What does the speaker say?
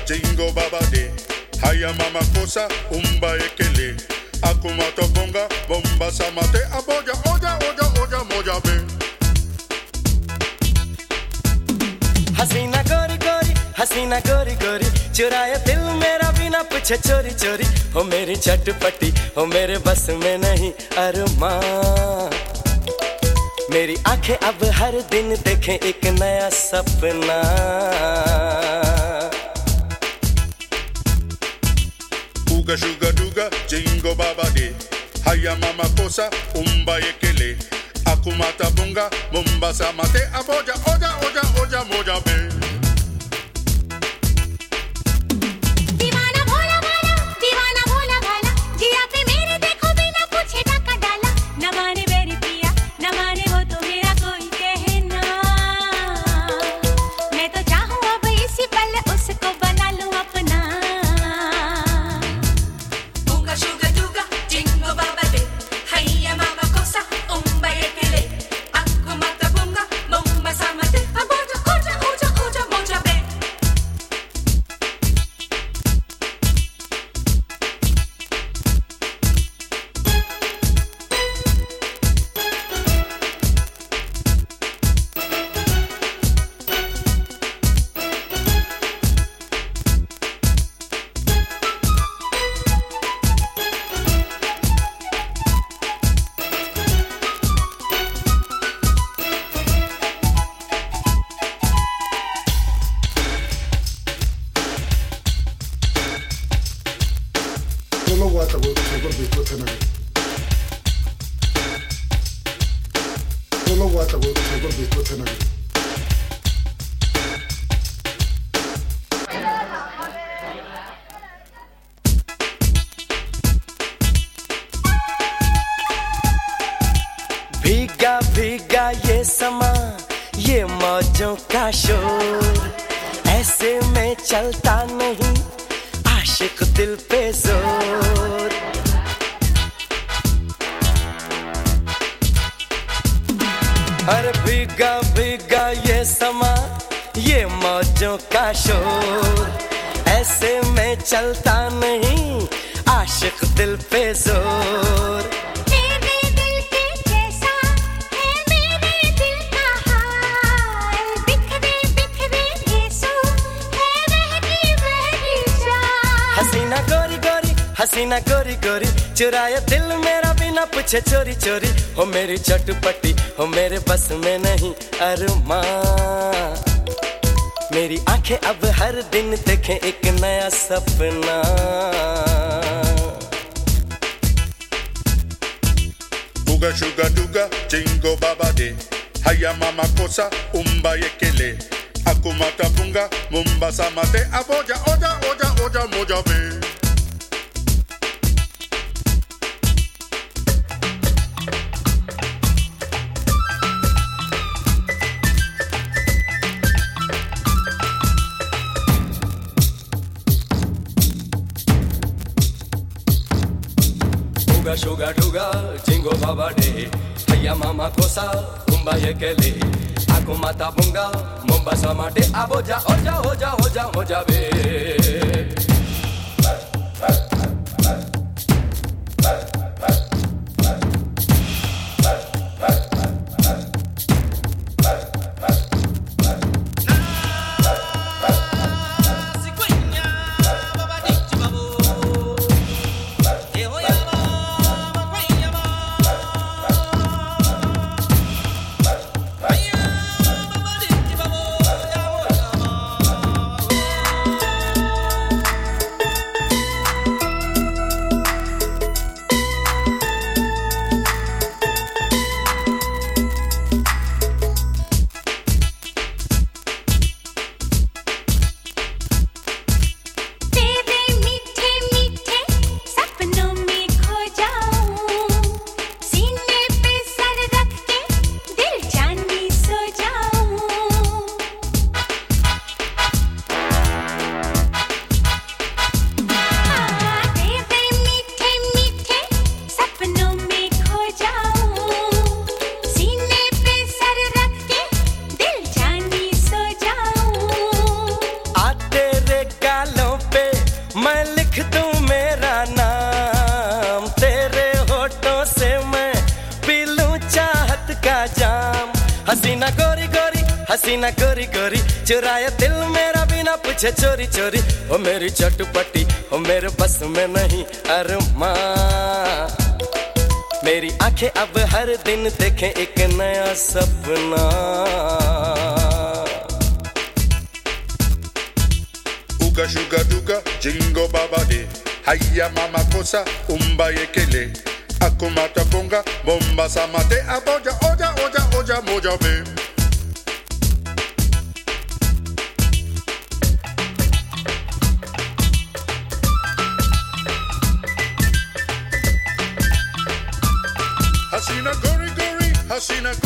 jingo baba de. Haya mama kosa, umba ekele. Akumato bonga, bomba samate. Aboja, oja, oja, oja, moja be. हसीना गोरी गोरी चुराया दिल मेरा बिना पूछे चोरी चोरी हो मेरी चटपटी हो मेरे बस में नहीं अरमां मेरी आंखें अब हर दिन देखें एक नया सपना Uga shuga duga jingo baba de haya mama kosa umba ekele akumata bunga mombasa mate aboja oja oja oja moja be भीगा भीगा ये समा ये मौजों का शोर ऐसे में चलता नहीं आशिक दिल पे जोर अरे भीगा भीगा ये समा ये मौजों का शोर ऐसे में चलता नहीं आशिक दिल पे जोर हसीना गोरी गोरी चुराया दिल मेरा बिना पूछे चोरी चोरी हो मेरी चटपटी हो मेरे बस में नहीं अरमां मेरी आंखें अब हर दिन देखें एक नया सपना Uga shuga duga jingo baba de haya mama kosa umba ekele akumata bunga mombasa mate aboja oja oja oja moja be Sugar sugar jingo baba de haya mama kosa umba ekele akumata bunga mombasa mate aboja oja oja oja oja be हसीना गोरी गोरी चुराया दिल मेरा बिना पूछे चोरी चोरी। ओ मेरी चटपटी ओ मेरे बस में नहीं अरमा, मेरी आंखें अब हर दिन देखें एक नया सपना। Uga suga duga jingo babade, haya mama kosa umba yekele, akumata bunga bomba samate aboja oja oja oja moja be. Hasina gori gori, hasina